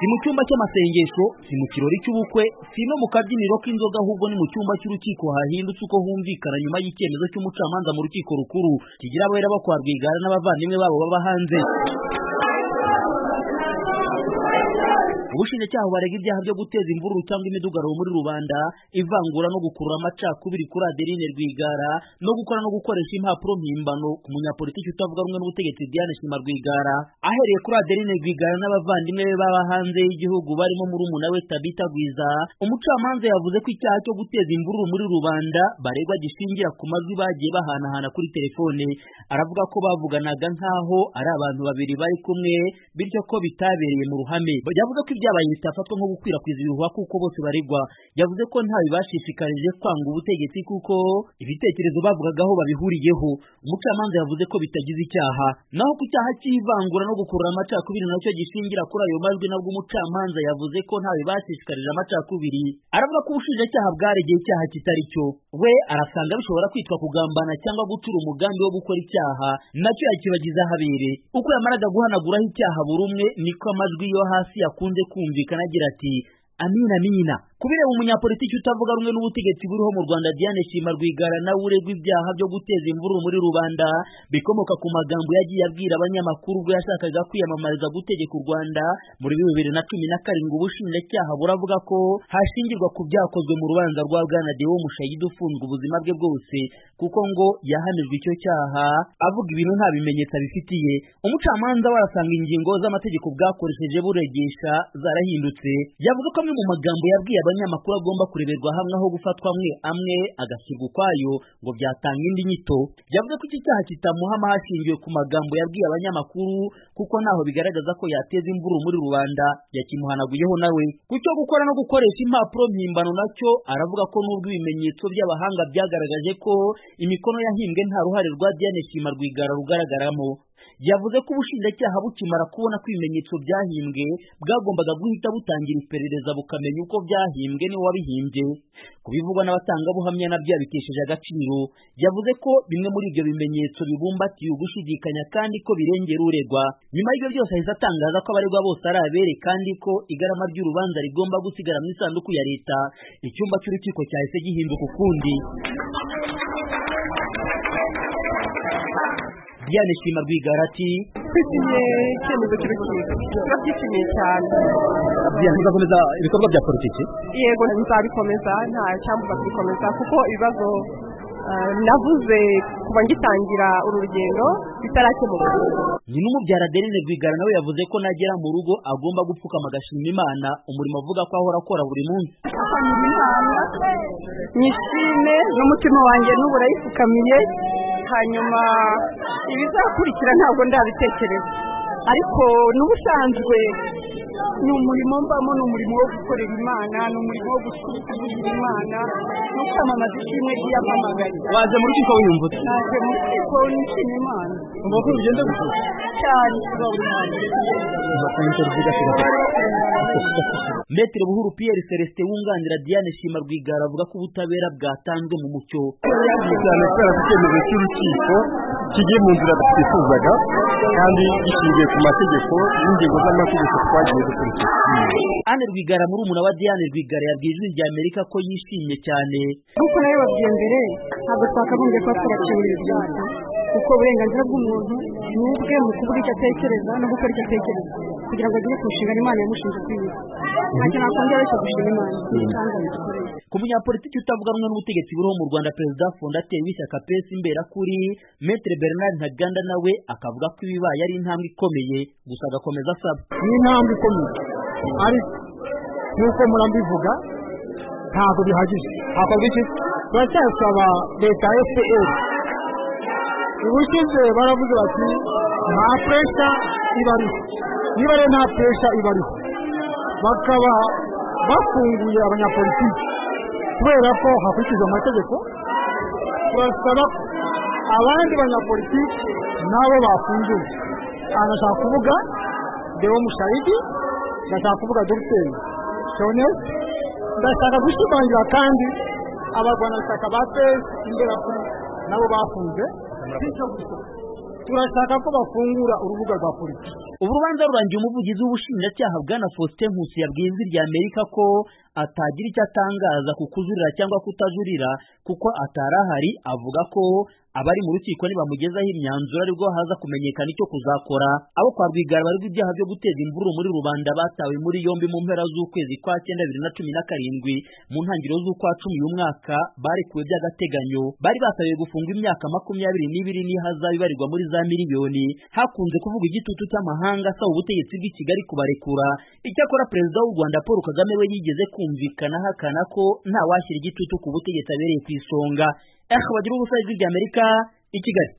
si mu cyumba cy'amasengesho, si mu kirori cy'ubukwe, si no mu kabyiniro k'inzoga, ahubwo ni mu cyumba cy'urukiko hahindutse uko humvikana nyuma y'icyemezo cy'umucamanza mu rukiko rukuru kigira abera bo kwa Rwigara n'abavandimwe babo baba hanze. Ubushinjacyaha barega ibyaha byo guteza imvururu cyangwa imidugararo muri rubanda, ivangura no gukurura amacakubiri kuri Adeline Rwigara, no gukora no gukoresha impapuro mpimbano ku munyapolitiki utavuga rumwe n'ubutegetsi Diane Shima Rwigara. Ahereye kuri Adeline Rwigara n'abavandimwe be baba hanze y'igihugu barimo murumuna we Tabita Gwiza, umucamanza yavuze ko icyaha cyo guteza imvururu muri rubanda baregwa gishingira ku majwi bagiye bahanahana kuri telefone. Aravuga ko bavuganaga nkaho ari abantu babiri bari kumwe, bityo ko bitabereye mu ruhame. Yavuze ko ibyabaye bitafatwa nko gukwirakwiza ibihuha kuko bose baregwa. Yavuze ko nta bibashishikarije kwanga ubutegetsi kuko ibitekerezo bavugagaho babihuriyeho. Umucamanza yavuze ko bitagize icyaha. Naho ku cyaha cy'ivangura no gukurura amacakubiri nacyo gishingira kuri ayo majwi, nabwo umucamanza yavuze ko nta bibashishikarije amacakubiri. Aravuga ko ubushinjacyaha bwaregeye icyaha kitari cyo. We arasanga bishobora kwitwa kugambana cyangwa gutura umugambi wo gukora icyaha, nacyo yakibagize ahabere. Uko yamaraga guhanaguraho icyaha buri umwe, niko amajwi yo hasi yakunze kumvikana agira ati amina amina. Kubireba umunyapolitiki utavuga rumwe n'ubutegetsi buriho mu Rwanda Diane Shima Rwigara nawe uregwa ibyaha byo guteza imvururu muri rubanda bikomoka ku magambo yagiye abwira abanyamakuru ubwo yashakaga kwiyamamariza gutegeka u Rwanda muri 2017. Ubushinjacyaha buravuga ko hashingirwa ku byakozwe mu rubanza rwa Bwana Deo Mushayidi ufunzwe ubuzima bwe bwose, kuko ngo yahanijwe icyo cyaha avuga ibintu nta bimenyetso bifitiye. Umucamanza warasanga ingingo z'amategeko bwakoresheje buregesha zarahindutse. Yavuze ko amwe mu magambo yabwiye abanyamakuru agomba kureberwa hamwe aho gufatwa amwe agashyirwa ukwayo ngo byatanga indi nyito. Yavuze ko iki cyaha kitamuhama hashingiwe ku magambo yabwiye abanyamakuru kuko naho bigaragaza ko yateza imvururu muri rubanda yakimuhanaguyeho nawe. Ku cyo gukora no gukoresha impapuro mpimbano nacyo aravuga ko nubwo ibimenyetso by'abahanga byagaragaje ko imikono yahimbwe nta ruhare rwa Diane Shima Rwigara rugaragaramo. Yavuze ko ubushinjacyaha bukimara kubona ko ibimenyetso byahimbwe bwagombaga guhita butangira iperereza bukamenya uko byahimbwe ni wabihimbye. Kubivugwa n'abatangabuhamya nabyo yabitesheje agaciro. Yavuze ko bimwe muri ibyo bimenyetso bibumbatiye ugushidikanya kandi ko birengera uregwa. Nyuma y'ibyo byose ahise atangaza ko abaregwa bose ari abere kandi ko igarama ry'urubanza rigomba gusigara mu isanduku ya leta. Icyumba cy'urukiko cyahise gihinduka ukundi. Diane Shima Rwigara ati icyemezo cy'urukiko turabyishimiye cyane. Muzakomeza ibikorwa bya politiki? Yego, nzabikomeza, nta cyambuza kubikomeza kuko ibibazo navuze kuva ngitangira uru rugendo bitarakemuka. Nyina umubyara Adeline Rwigara nawe yavuze ko nagera mu rugo agomba gupfukama agashima Imana, umurimo avuga ko ahora akora buri munsi. Nishime n'umutima wanjye n'uburayifukamiye, hanyuma ibizakurikira ntabwo ndabitekereza, ariko n'ubusanzwe ni umurimo mbamo, ni umurimo wo gukorera Imana, ni umurimo wo gushyigikira Imana no kwamamaza ishimwe ry'iyamamagaye. Waje mu rukiko wiyumva ute? Naje mu rukiko nishimiye Imana. Umva ko ugenda gusa cyane kuba buri mwanya. Maître Buhuru Pierre Celestin wunganira Diane Shima Rwigara avuga ko ubutabera bwatanzwe mu mucyo. Cyane kubera ko icyemezo cy'urukiko kigiye mu nzira twifuzaga kandi gishingiye ku mategeko n'ingingo z'amategeko twagiye dukurikiza. Anne Rwigara murumuna wa Diane Rwigara yabwiye Ijwi ry'Amerika ko yishimye cyane. Kuko nawe babwiye mbere ntabwo twakagombye kuba turaciwe ibyaha, kuko uburenganzira bw'umuntu ni ubwe mu kuvuga icyo atekereza no gukora icyo atekereza kugira ngo agere ku nshingano Imana yamushinze kwiga. Ntacyo nakongera cyo gushima Imana n'itanga bikoreye. Ku munyapolitiki utavuga rumwe n'ubutegetsi buriho mu Rwanda, Perezida Fondateri w'ishyaka PS Imberakuri Maître Bernard Ntaganda nawe akavuga ko ibibaye ari intambwe ikomeye, gusa agakomeza asaba. Ni intambwe ikomeye ariko nk'uko murambivuga ntabwo bihagije. Hakorwa iki? Turacyasaba leta ya FPR. Ubushize baravuze bati nta presha ibariho, niba rero nta presha ibariho bakaba bafunguye abanyapolitiki kubera ko hakurikizwa amategeko, turasaba abandi banyapolitiki nabo bafunguye. Anashaka kuvuga Deo Mushayidi, ndashaka kuvuga Dr. Shonel, ndashaka gushimangira kandi abarwanashyaka ba PS Imberakuri nabo bafunze. Turashaka ko bafungura urubuga rwa politiki. urubanza rurangiye umuvugizi w'ubushinjacyaha bwana Faustin Nkusi yabwiye Ijwi ry'Amerika ko atagira icyo atangaza ku kujurira cyangwa kutajurira kuko atarahari, avuga ko abari mu rukiko nibamugezaho imyanzuro aribwo haza kumenyekana icyo kuzakora. Abo kwa Rwigara bari ibyaha byo guteza imvururu muri rubanda batawe muri yombi mu mpera z'ukwezi kwa 2017 mu ntangiriro z'ukwa 10 uyu mwaka barekuwe by'agateganyo. Bari basabiye gufungwa imyaka 22 n'ihazabu ibarirwa muri za miliyoni. Hakunze kuvuga igitutu cy'amahanga asaba ubutegetsi bw'i Kigali kubarekura. Icyakora perezida w'u Rwanda Paul Kagame we yigeze kumvikana hakana ko nta washyira igitutu ku butegetsi abereye ku isonga. Bagira ubusa Ijwi ry'Amerika i Kigali.